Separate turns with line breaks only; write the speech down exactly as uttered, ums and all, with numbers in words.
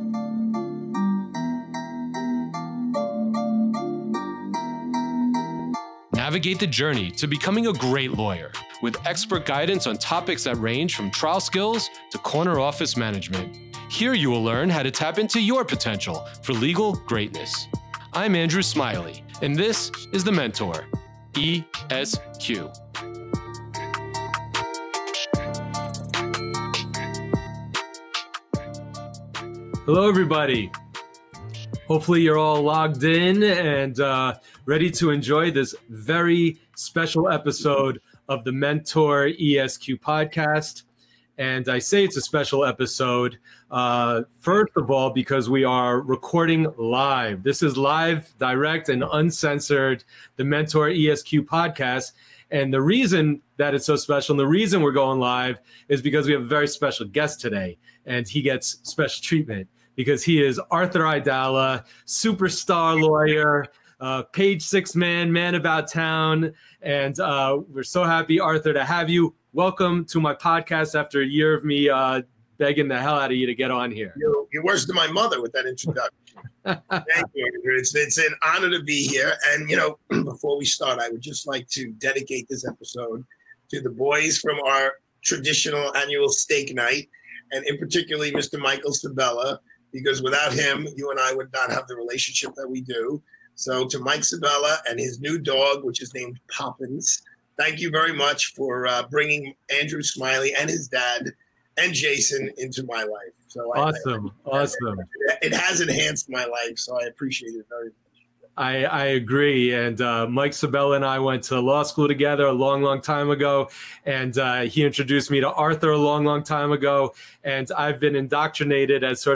Navigate the journey to becoming a great lawyer with expert guidance on topics that range from trial skills to corner office management. Here you will learn how to tap into your potential for legal greatness. I'm Andrew Smiley, and this is The Mentor, E S Q. Hello, everybody. Hopefully you're all logged in and uh, ready to enjoy this very special episode of the Mentor E S Q podcast. And I say it's a special episode, uh, first of all, because we are recording live. This is live, direct, and uncensored, the Mentor E S Q podcast. And the reason that it's so special and the reason we're going live is because we have a very special guest today, and he gets special treatment because he is Arthur Aidala, superstar lawyer, uh, page six man, man about town. And uh, we're so happy, Arthur, to have you. Welcome to my podcast after a year of me uh, begging the hell out of you to get on here.
You're, you're worse than my mother with that introduction. Thank you, Andrew. It's, it's an honor to be here. And, you know, before we start, I would just like to dedicate this episode to the boys from our traditional annual steak night, and in particularly Mister Michael Sabella, because without him, you and I would not have the relationship that we do. So to Mike Sabella and his new dog, which is named Poppins, thank you very much for uh, bringing Andrew Smiley and his dad and Jason into my life. So
awesome, I, I, awesome.
It, it has enhanced my life, so I appreciate it very much.
I, I agree. And uh, Mike Sabella and I went to law school together a long, long time ago. And uh, he introduced me to Arthur a long, long time ago. And I've been indoctrinated as sort